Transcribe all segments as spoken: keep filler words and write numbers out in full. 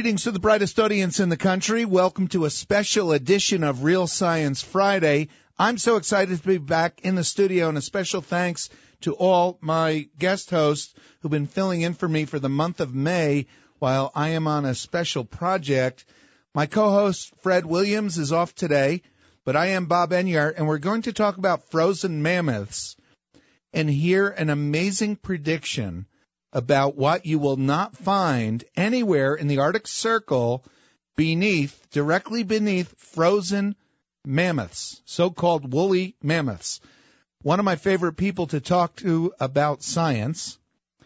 Greetings to the brightest audience in the country. Welcome to a special edition of Real Science Friday. I'm so excited to be back in the studio, and a special thanks to all my guest hosts who've been filling in for me for the month of May while I am on a special project. My co-host, Fred Williams, is off today, but I am Bob Enyart, and we're going to talk about frozen mammoths and hear an amazing prediction about what you will not find anywhere in the Arctic Circle beneath, directly beneath frozen mammoths, so-called woolly mammoths. One of my favorite people to talk to about science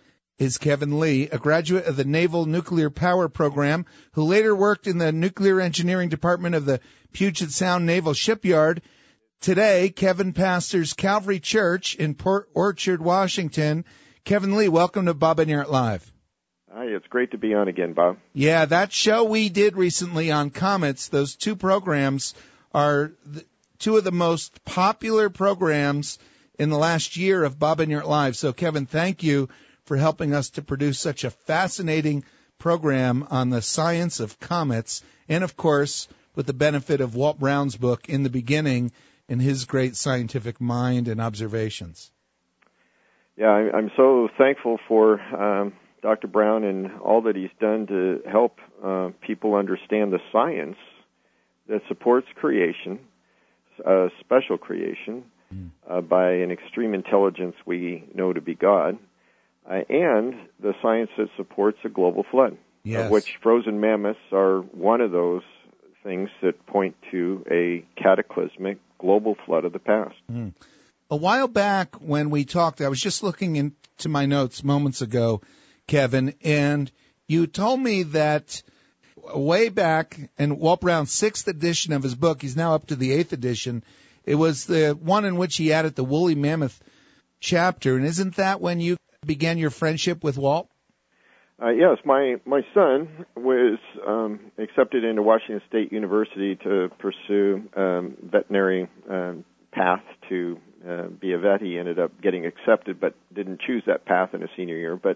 is Kevin Lee, a graduate of the Naval Nuclear Power Program, who later worked in the Nuclear Engineering Department of the Puget Sound Naval Shipyard. Today, Kevin pastors Calvary Church in Port Orchard, Washington. Kevin Lee, welcome to Bob Enyart Live. Hi, it's great to be on again, Bob. Yeah, that show we did recently on comets, those two programs are the, two of the most popular programs in the last year of Bob Enyart Live. So, Kevin, thank you for helping us to produce such a fascinating program on the science of comets, and, of course, with the benefit of Walt Brown's book, In the Beginning, and his great scientific mind and observations. Yeah, I'm so thankful for um, Doctor Brown and all that he's done to help uh, people understand the science that supports creation, uh, special creation, mm. uh, by an extreme intelligence we know to be God, uh, and the science that supports a global flood, yes. of which frozen mammoths are one of those things that point to a cataclysmic global flood of the past. Mm. A while back when we talked, I was just looking into my notes moments ago, Kevin, and you told me that way back in Walt Brown's sixth edition of his book, he's now up to the eighth edition, it was the one in which he added the woolly mammoth chapter. And isn't that when you began your friendship with Walt? Uh, yes, my, my son was um, accepted into Washington State University to pursue um, veterinary um, path to uh, be a vet. He ended up getting accepted, but didn't choose that path in his senior year. But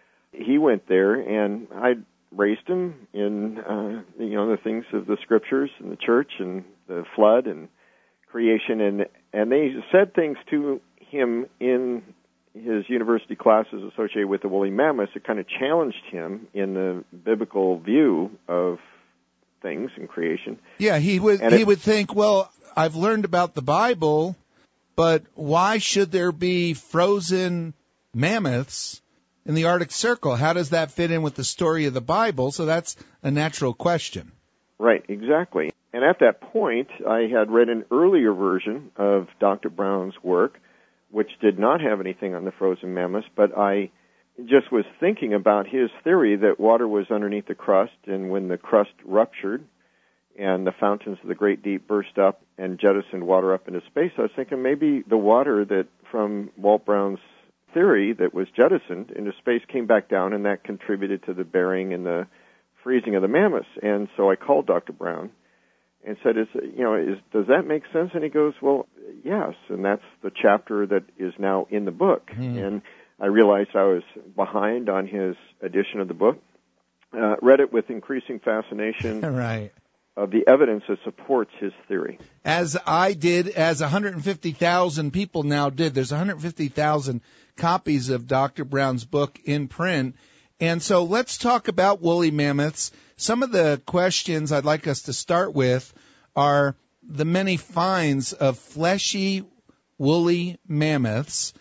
he went there, and I raised him in uh, you know the things of the scriptures and the church and the flood and creation, and and they said things to him in his university classes associated with the woolly mammoths that kind of challenged him in the biblical view of things and creation. Yeah, he would and he it, would think, well, I've learned about the Bible, but why should there be frozen mammoths in the Arctic Circle? How does that fit in with the story of the Bible? So that's a natural question. Right, exactly. And at that point, I had read an earlier version of Doctor Brown's work, which did not have anything on the frozen mammoths, but I just was thinking about his theory that water was underneath the crust, and when the crust ruptured and the fountains of the great deep burst up and jettisoned water up into space, I was thinking maybe the water that from Walt Brown's theory that was jettisoned into space came back down, and that contributed to the burying and the freezing of the mammoths. And so I called Doctor Brown and said, "Is you know, is does that make sense?" And he goes, "Well, yes." And that's the chapter that is now in the book. Hmm. And I realized I was behind on his edition of the book. Uh, read it with increasing fascination. Right. Of the evidence that supports his theory. As I did, as one hundred fifty thousand people now did. There's one hundred fifty thousand copies of Doctor Brown's book in print. And so let's talk about woolly mammoths. Some of the questions I'd like us to start with are the many finds of fleshy, woolly mammoths,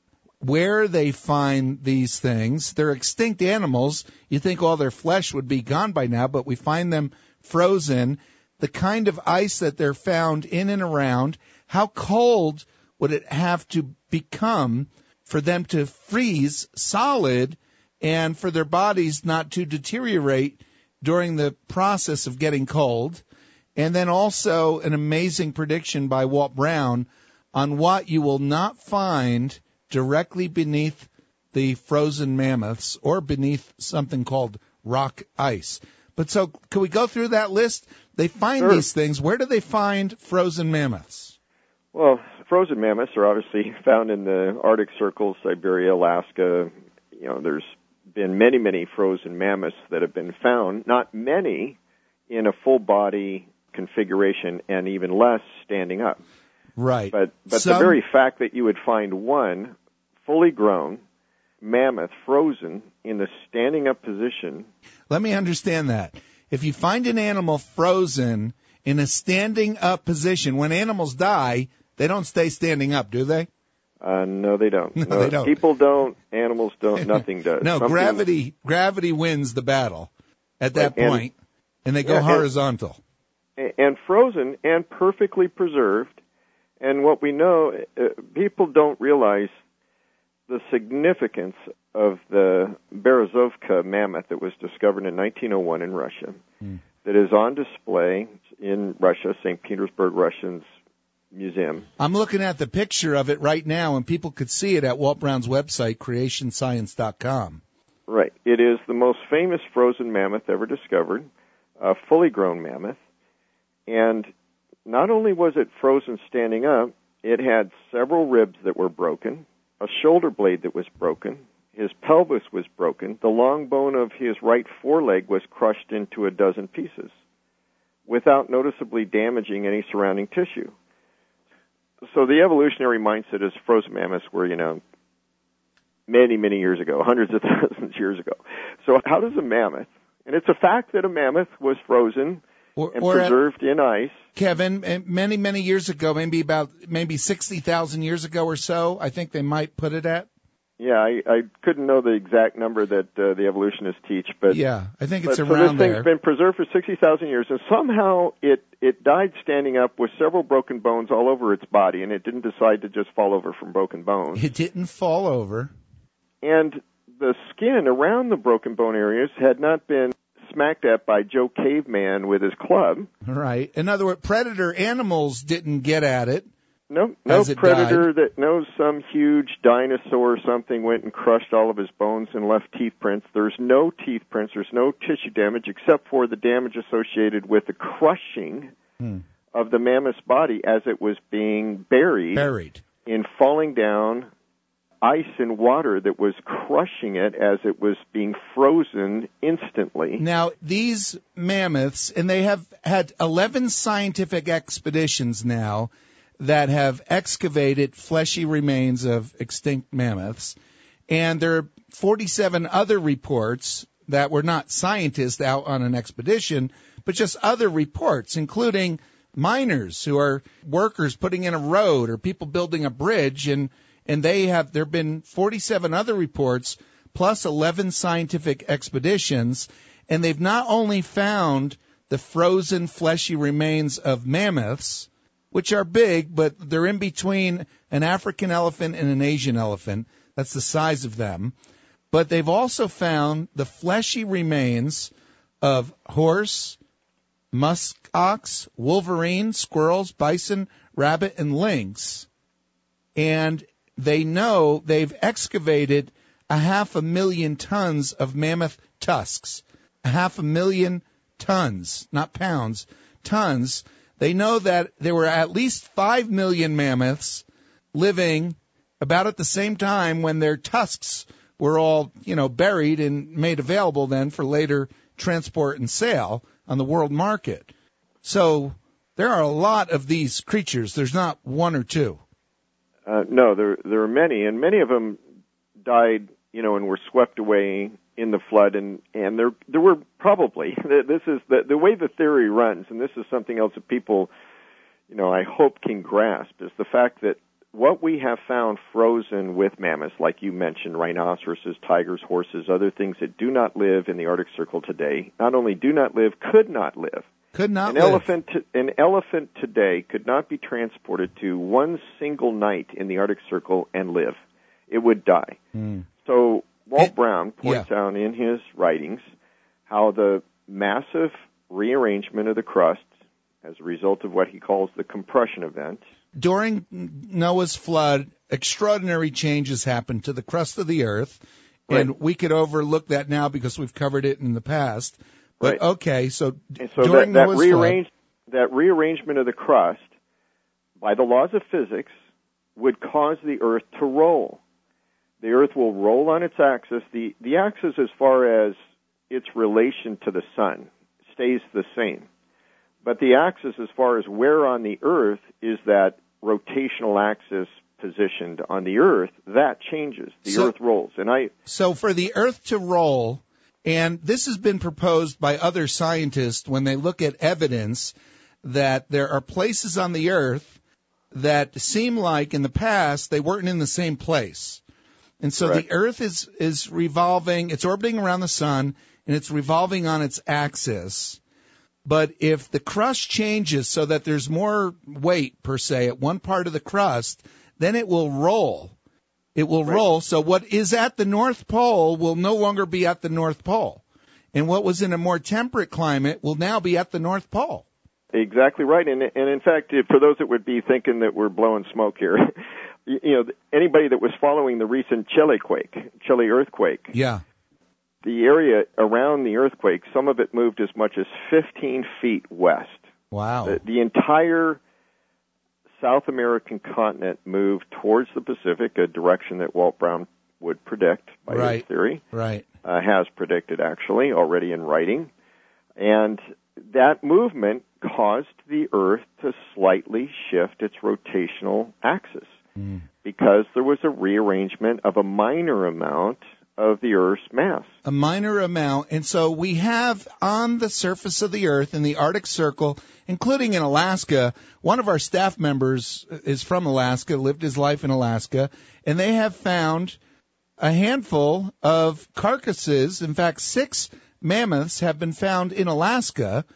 where they find these things. They're extinct animals. You think all their flesh would be gone by now, but we find them frozen, the kind of ice that they're found in and around. How cold would it have to become for them to freeze solid and for their bodies not to deteriorate during the process of getting cold? And then also an amazing prediction by Walt Brown on what you will not find directly beneath the frozen mammoths or beneath something called rock ice. But so, can we go through that list? They find Sure. these things. Where do they find frozen mammoths? Well, frozen mammoths are obviously found in the Arctic Circle, Siberia, Alaska. You know, there's been many, many frozen mammoths that have been found, not many in a full body configuration and even less standing up. Right. But but Some... the very fact that you would find one fully grown mammoth frozen in the standing up position. Let me understand that. If you find an animal frozen in a standing up position, when animals die, they don't stay standing up, do they? Uh, no, they don't. No, no, they don't. People don't. Animals don't. Nothing does. No, Something... gravity gravity wins the battle at that right. point, and, and they go yeah, horizontal. And, and frozen and perfectly preserved. And what we know, uh, people don't realize the significance of the Berezovka mammoth that was discovered in nineteen oh one in Russia, mm. that is on display in Russia, Saint Petersburg Russians Museum. I'm looking at the picture of it right now, and people could see it at Walt Brown's website, creation science dot com. Right. It is the most famous frozen mammoth ever discovered, a fully grown mammoth. And not only was it frozen standing up, it had several ribs that were broken, a shoulder blade that was broken, his pelvis was broken, the long bone of his right foreleg was crushed into a dozen pieces without noticeably damaging any surrounding tissue. So the evolutionary mindset is frozen mammoths were, you know, many, many years ago, hundreds of thousands of years ago. So how does a mammoth, and it's a fact that a mammoth was frozen or, and or preserved at, in ice. Kevin, many, many years ago, maybe about maybe sixty thousand years ago or so, I think they might put it at. Yeah, I, I couldn't know the exact number that uh, the evolutionists teach, but yeah, I think it's but, around so this there. thing's been preserved for sixty thousand years, and somehow it it died standing up with several broken bones all over its body, and it didn't decide to just fall over from broken bones. It didn't fall over, and the skin around the broken bone areas had not been smacked at by Joe Caveman with his club. Right. In other words, predator animals didn't get at it. No, no predator died. that knows some huge dinosaur or something went and crushed all of his bones and left teeth prints. There's no teeth prints. There's no tissue damage except for the damage associated with the crushing hmm. of the mammoth's body as it was being buried, buried in falling down ice and water that was crushing it as it was being frozen instantly. Now, these mammoths, and they have had eleven scientific expeditions now that have excavated fleshy remains of extinct mammoths. And there are forty-seven other reports that were not scientists out on an expedition, but just other reports, including miners who are workers putting in a road or people building a bridge. And, and they have, there have been forty-seven other reports plus eleven scientific expeditions. And they've not only found the frozen fleshy remains of mammoths, which are big, but they're in between an African elephant and an Asian elephant. That's the size of them. But they've also found the fleshy remains of horse, musk ox, wolverine, squirrels, bison, rabbit, and lynx. And they know they've excavated a half a million tons of mammoth tusks. A half a million tons, not pounds, tons. They know that there were at least five million mammoths living about at the same time when their tusks were all, you know, buried and made available then for later transport and sale on the world market. So there are a lot of these creatures. There's not one or two. Uh, no, there there are many, and many of them died, you know, and were swept away in the flood, and, and there there were probably, this is the, the way the theory runs, and this is something else that people, you know, I hope can grasp, is the fact that what we have found frozen with mammoths, like you mentioned, rhinoceroses, tigers, horses, other things that do not live in the Arctic Circle today, not only do not live, could not live. Could not an live. Elephant to, an elephant today could not be transported to one single night in the Arctic Circle and live. It would die. Mm. So Walt it, Brown points yeah. out in his writings how the massive rearrangement of the crust as a result of what he calls the compression event. During Noah's flood, extraordinary changes happened to the crust of the earth, right. and we could overlook that now because we've covered it in the past. But right. okay, so, and so during that, that Noah's rearrange, flood, that rearrangement of the crust, by the laws of physics, would cause the earth to roll. The Earth will roll on its axis. The, the axis, as far as its relation to the sun, stays the same. But the axis, as far as where on the Earth is that rotational axis positioned on the Earth, that changes. The so, Earth rolls. And I So for the Earth to roll, and this has been proposed by other scientists when they look at evidence that there are places on the Earth that seem like in the past they weren't in the same place. And so Correct. The Earth is, is revolving, it's orbiting around the sun, and it's revolving on its axis. But if the crust changes so that there's more weight, per se, at one part of the crust, then it will roll. It will right. roll. So what is at the North Pole will no longer be at the North Pole. And what was in a more temperate climate will now be at the North Pole. Exactly right. And, and in fact, for those that would be thinking that we're blowing smoke here, you know, anybody that was following the recent Chile quake, Chile earthquake, yeah. the area around the earthquake, some of it moved as much as fifteen feet west. Wow. The, the entire South American continent moved towards the Pacific, a direction that Walt Brown would predict by right. his theory. Right. Uh, has predicted, actually, already in writing. And that movement caused the Earth to slightly shift its rotational axis mm. because there was a rearrangement of a minor amount of the Earth's mass. A minor amount. And so we have on the surface of the Earth in the Arctic Circle, including in Alaska, one of our staff members is from Alaska, lived his life in Alaska, and they have found a handful of carcasses. In fact, six mammoths have been found in Alaska.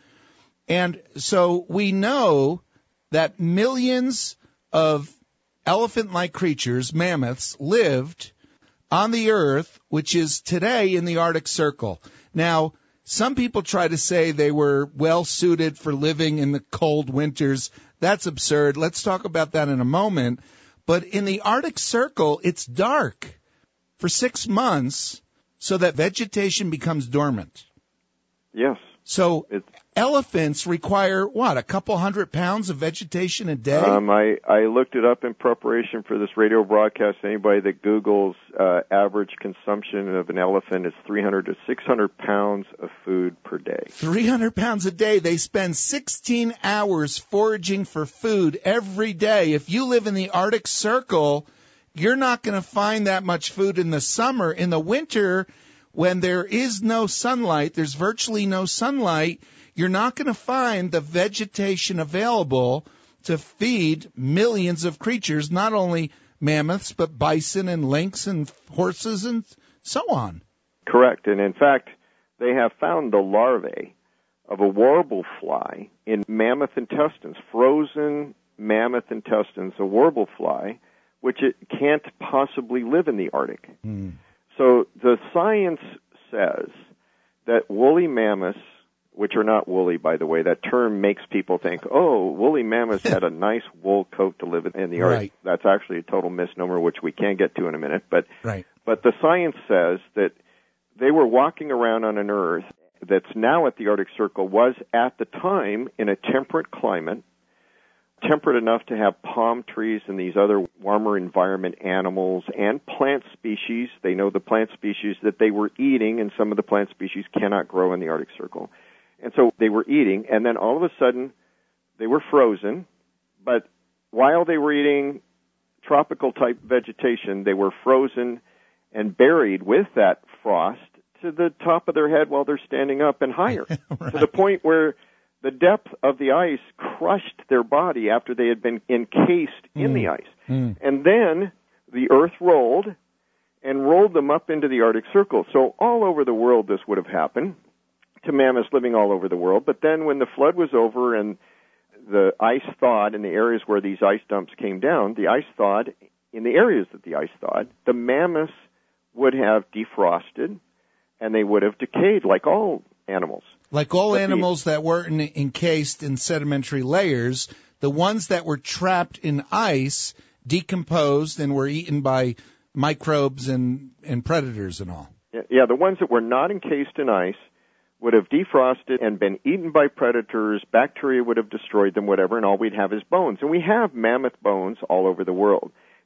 And so we know that millions of elephant-like creatures, mammoths, lived on the Earth, which is today in the Arctic Circle. Now, some people try to say they were well-suited for living in the cold winters. That's absurd. Let's talk about that in a moment. But in the Arctic Circle, it's dark for six months so that vegetation becomes dormant. Yes. So it's, elephants require, what, a couple hundred pounds of vegetation a day? Um, I, I looked it up in preparation for this radio broadcast. Anybody that Googles uh, average consumption of an elephant is three hundred to six hundred pounds of food per day. three hundred pounds a day. They spend sixteen hours foraging for food every day. If you live in the Arctic Circle, you're not going to find that much food in the summer. In the winter, when there is no sunlight, there's virtually no sunlight, you're not going to find the vegetation available to feed millions of creatures, not only mammoths, but bison and lynx and horses and so on. Correct. And in fact, they have found the larvae of a warble fly in mammoth intestines, frozen mammoth intestines, a warble fly, which it can't possibly live in the Arctic. Mm. So the science says that woolly mammoths, which are not woolly, by the way, that term makes people think, oh, woolly mammoths had a nice wool coat to live in the Arctic. Right. That's actually a total misnomer, which we can get to in a minute. But, right. but the science says that they were walking around on an Earth that's now at the Arctic Circle, was at the time in a temperate climate, temperate enough to have palm trees and these other warmer environment animals and plant species. They know the plant species that they were eating, and some of the plant species cannot grow in the Arctic Circle. And so they were eating, and then all of a sudden they were frozen, but while they were eating tropical-type vegetation, they were frozen and buried with that frost to the top of their head while they're standing up and higher, right. to the point where the depth of the ice crushed their body after they had been encased mm. in the ice. Mm. And then the Earth rolled and rolled them up into the Arctic Circle. So all over the world this would have happened to mammoths living all over the world. But then when the flood was over and the ice thawed in the areas where these ice dumps came down, the ice thawed in the areas that the ice thawed, the mammoths would have defrosted and they would have decayed like all animals. Like all but animals the, that weren't encased in sedimentary layers, the ones that were trapped in ice decomposed and were eaten by microbes and, and predators and all. Yeah, the ones that were not encased in ice would have defrosted and been eaten by predators, bacteria would have destroyed them, whatever, and all we'd have is bones. And we have mammoth bones all over the world.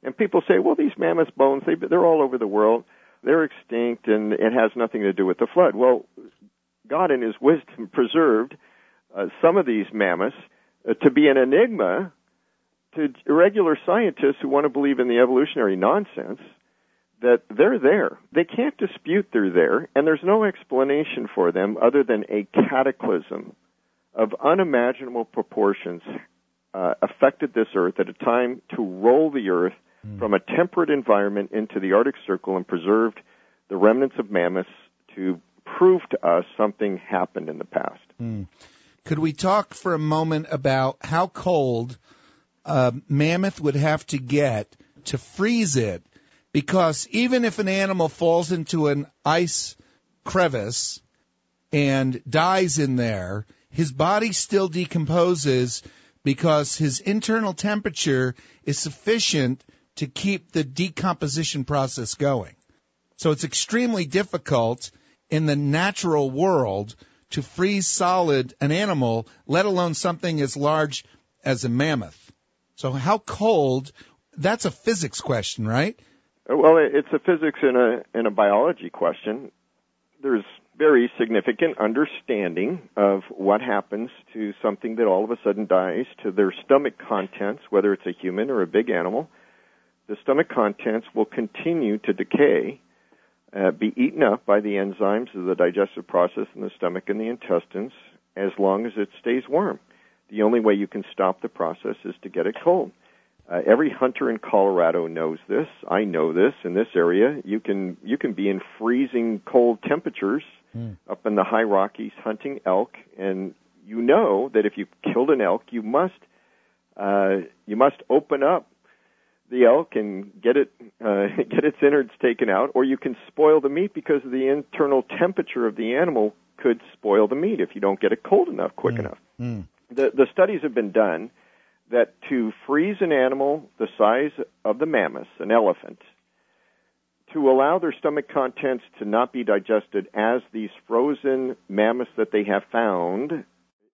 And people say, well, these mammoth bones, they, they're all over the world. They're extinct, and it has nothing to do with the flood. Well, God in His wisdom preserved uh, some of these mammoths uh, to be an enigma to irregular scientists who want to believe in the evolutionary nonsense, that they're there. They can't dispute they're there, and there's no explanation for them other than a cataclysm of unimaginable proportions uh, affected this Earth at a time to roll the Earth mm. from a temperate environment into the Arctic Circle and preserved the remnants of mammoths to prove to us something happened in the past. Mm. Could we talk for a moment about how cold a mammoth would have to get to freeze it? Because even if an animal falls into an ice crevice and dies in there, his body still decomposes because his internal temperature is sufficient to keep the decomposition process going. So it's extremely difficult in the natural world to freeze solid an animal, let alone something as large as a mammoth. So how cold, that's a physics question, right? Well, it's a physics and a, and a biology question. There's very significant understanding of what happens to something that all of a sudden dies to their stomach contents, whether it's a human or a big animal. The stomach contents will continue to decay, uh, be eaten up by the enzymes of the digestive process in the stomach and the intestines as long as it stays warm. The only way you can stop the process is to get it cold. Uh, every hunter in Colorado knows this. I know this. In this area, you can you can be in freezing cold temperatures mm. up in the high Rockies hunting elk, and you know that if you killed an elk, you must uh, you must open up the elk and get it uh, get its innards taken out, or you can spoil the meat because the internal temperature of the animal could spoil the meat if you don't get it cold enough, quick mm. enough. Mm. The, the studies have been done that to freeze an animal the size of the mammoth, an elephant, to allow their stomach contents to not be digested as these frozen mammoths that they have found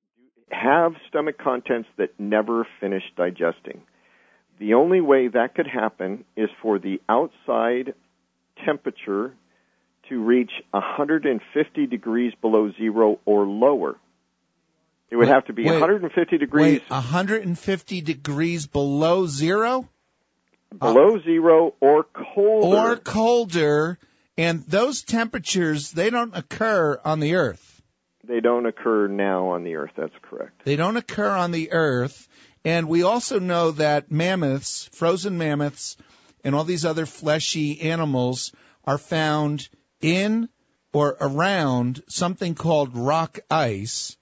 have stomach contents that never finish digesting. The only way that could happen is for the outside temperature to reach one hundred fifty degrees below zero or lower. It would have to be wait, one hundred fifty degrees. Wait, one hundred fifty degrees below zero? Below uh, zero or colder. Or colder, and those temperatures, they don't occur on the Earth. They don't occur now on the Earth, that's correct. They don't occur on the Earth, and we also know that mammoths, frozen mammoths, and all these other fleshy animals are found in or around something called rock ice.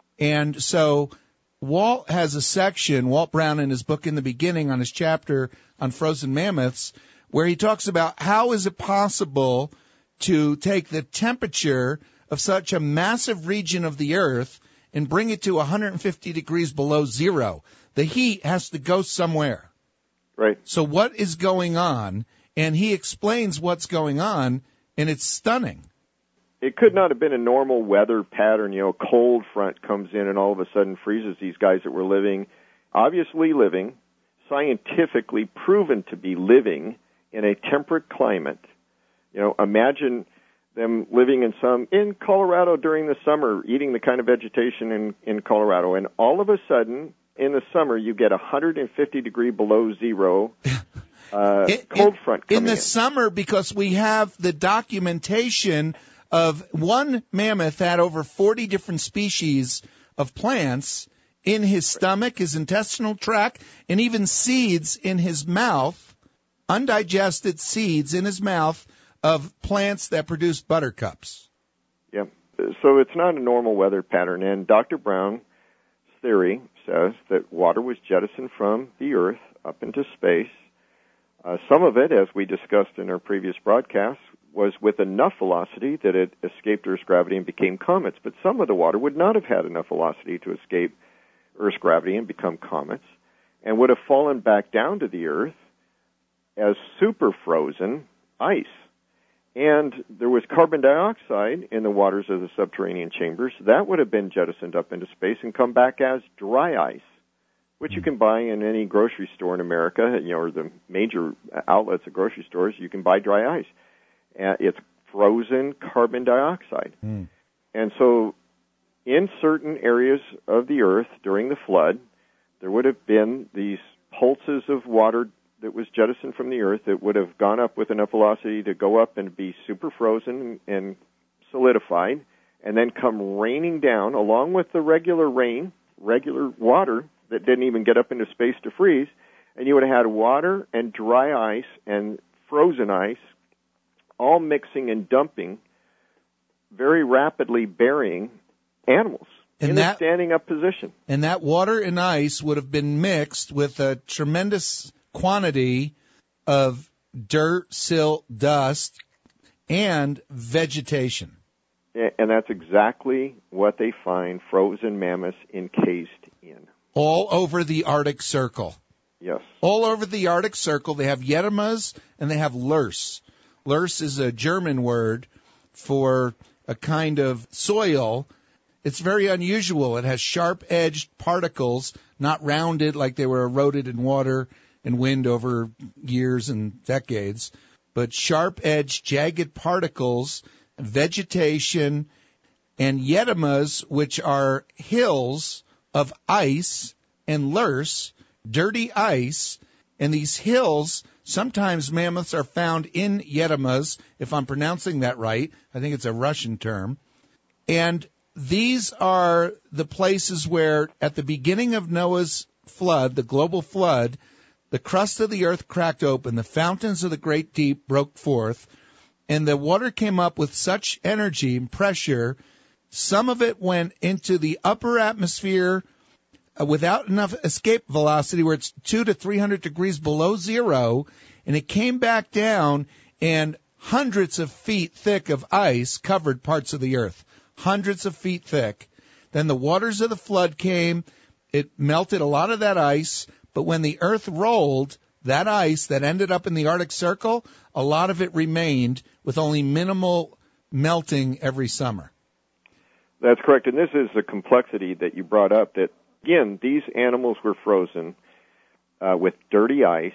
And so Walt has a section, Walt Brown in his book In the Beginning on his chapter on frozen mammoths, where he talks about how is it possible to take the temperature of such a massive region of the Earth and bring it to one hundred fifty degrees below zero. The heat has to go somewhere. Right. So what is going on? And he explains what's going on, and it's stunning. It could not have been a normal weather pattern, you know, a cold front comes in and all of a sudden freezes these guys that were living, obviously living, scientifically proven to be living in a temperate climate. You know, imagine them living in some, in Colorado during the summer, eating the kind of vegetation in, in Colorado, and all of a sudden, in the summer, you get one hundred fifty degree below zero uh, in, cold front coming in. In the in. summer, because we have the documentation of one mammoth had over forty different species of plants in his stomach, his intestinal tract, and even seeds in his mouth, undigested seeds in his mouth of plants that produce buttercups. Yeah. So it's not a normal weather pattern. And Doctor Brown's theory says that water was jettisoned from the Earth up into space. Uh, some of it, as we discussed in our previous broadcast, was with enough velocity that it escaped Earth's gravity and became comets. But some of the water would not have had enough velocity to escape Earth's gravity and become comets, and would have fallen back down to the Earth as super frozen ice. And there was carbon dioxide in the waters of the subterranean chambers. That would have been jettisoned up into space and come back as dry ice. which you can buy in any grocery store in America, you know, or the major outlets of grocery stores. You can buy dry ice. Uh, it's frozen carbon dioxide. Mm. And so in certain areas of the earth during the flood, there would have been these pulses of water that was jettisoned from the earth that would have gone up with enough velocity to go up and be super frozen and solidified, and then come raining down along with the regular rain, regular water that didn't even get up into space to freeze, and you would have had water and dry ice and frozen ice all mixing and dumping, very rapidly burying animals and in that, a standing up position. And that water and ice would have been mixed with a tremendous quantity of dirt, silt, dust, and vegetation. And that's exactly what they find frozen mammoths encased in. All over the Arctic Circle. Yes. All over the Arctic Circle. They have yetimas and they have loess. Loess is a German word for a kind of soil. It's very unusual. It has sharp-edged particles, not rounded like they were eroded in water and wind over years and decades, but sharp-edged, jagged particles, vegetation, and yetimas, which are hills of ice, and loess, dirty ice, and these hills, sometimes mammoths are found in yetimas, if I'm pronouncing that right. I think it's a Russian term. And these are the places where, at the beginning of Noah's flood, the global flood, the crust of the earth cracked open, the fountains of the great deep broke forth, and the water came up with such energy and pressure, some of it went into the upper atmosphere uh, without enough escape velocity, where it's two to three hundred degrees below zero, and it came back down, and hundreds of feet thick of ice covered parts of the earth, hundreds of feet thick. Then the waters of the flood came, it melted a lot of that ice, but when the earth rolled, that ice that ended up in the Arctic Circle, a lot of it remained with only minimal melting every summer. That's correct, and this is the complexity that you brought up, that, again, these animals were frozen uh, with dirty ice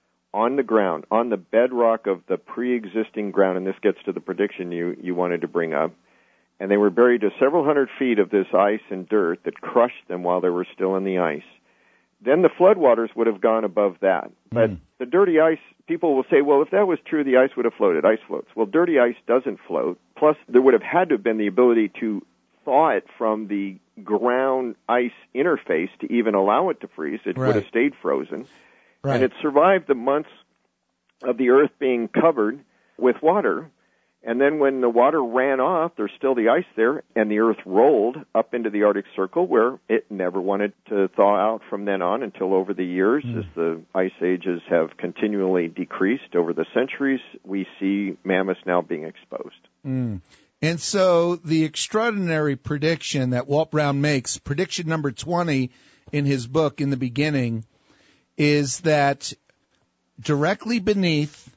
on the ground, on the bedrock of the pre-existing ground, and this gets to the prediction you, you wanted to bring up, and they were buried to several hundred feet of this ice and dirt that crushed them while they were still in the ice. Then the floodwaters would have gone above that. But mm. the dirty ice, people will say, well, if that was true, the ice would have floated. Ice floats. Well, dirty ice doesn't float. Plus, there would have had to have been the ability to thaw it from the ground ice interface to even allow it to freeze. It right. would have stayed frozen. Right. And it survived the months of the earth being covered with water. And then when the water ran off, there's still the ice there, and the earth rolled up into the Arctic Circle, where it never wanted to thaw out from then on until over the years, mm. as the ice ages have continually decreased over the centuries, we see mammoths now being exposed. Mm. And so the extraordinary prediction that Walt Brown makes, prediction number twenty in his book, In the Beginning, is that directly beneath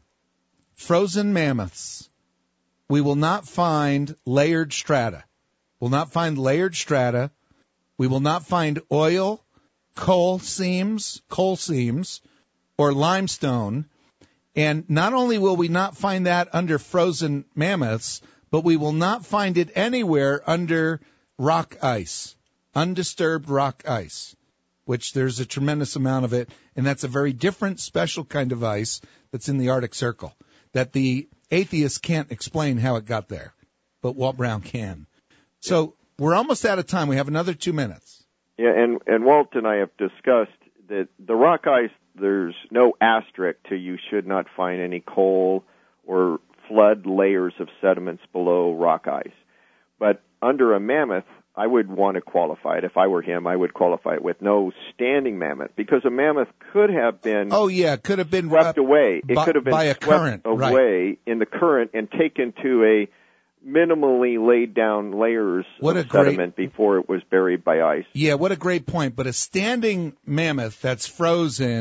frozen mammoths, we will not find layered strata. We'll not find layered strata. We will not find oil, coal seams, coal seams, or limestone. And not only will we not find that under frozen mammoths, but we will not find it anywhere under rock ice, undisturbed rock ice, which there's a tremendous amount of it. And that's a very different, special kind of ice that's in the Arctic Circle that the atheists can't explain how it got there, but Walt Brown can. So we're almost out of time. We have another two minutes. Yeah, and, and Walt and I have discussed that the rock ice, there's no asterisk to you should not find any coal or flood layers of sediments below rock ice. But under a mammoth, I would want to qualify it. If I were him, I would qualify it with no standing mammoth, because a mammoth could have been oh yeah, could have been swept uh, away. It by, could have been by a swept current, away right. in the current and taken to a minimally laid down layers what of a great, sediment before it was buried by ice. Yeah, what a great point. But a standing mammoth that's frozen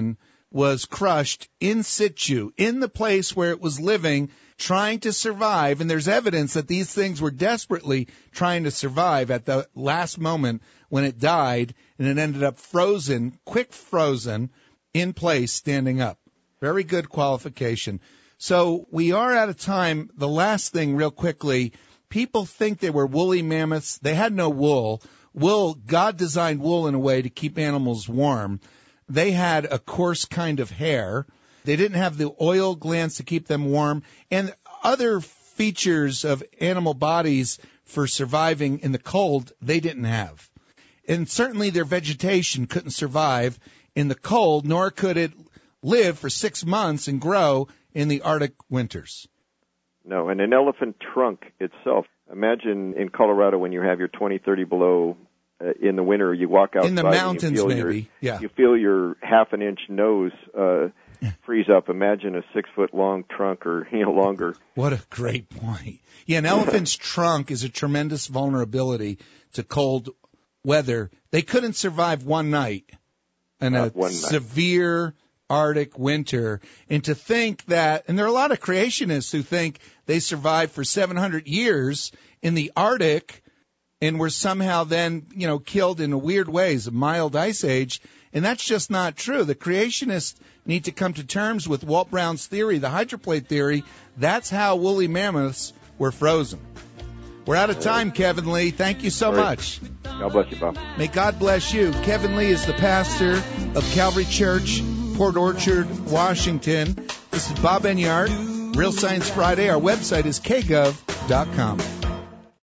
was crushed in situ, in the place where it was living, trying to survive. And there's evidence that these things were desperately trying to survive at the last moment when it died, and it ended up frozen, quick frozen, in place, standing up. Very good qualification. So we are out of time. The last thing, real quickly, people think they were woolly mammoths. They had no wool. Wool, God designed wool in a way to keep animals warm. They had a coarse kind of hair. They didn't have the oil glands to keep them warm. And other features of animal bodies for surviving in the cold, they didn't have. And certainly their vegetation couldn't survive in the cold, nor could it live for six months and grow in the Arctic winters. No, and an elephant trunk itself. Imagine in Colorado when you have your twenty, thirty below uh, in the winter, you walk outside in the mountains, and you feel maybe. Your, yeah. You feel your half an inch nose uh, freeze up. Imagine a six foot long trunk or you know longer. What a great point. Yeah, an elephant's trunk is a tremendous vulnerability to cold weather. They couldn't survive one night in Not a one night. severe Arctic winter. And to think that, and there are a lot of creationists who think they survived for seven hundred years in the Arctic and were somehow then, you know, killed in weird ways, a mild ice age. And that's just not true. The creationists need to come to terms with Walt Brown's theory, the hydroplate theory. That's how woolly mammoths were frozen. We're out of time, Kevin Lee. Thank you so much. God bless you, Bob. May God bless you. Kevin Lee is the pastor of Calvary Church, Port Orchard, Washington. This is Bob Enyart, Real Science Friday. Our website is k gov dot com.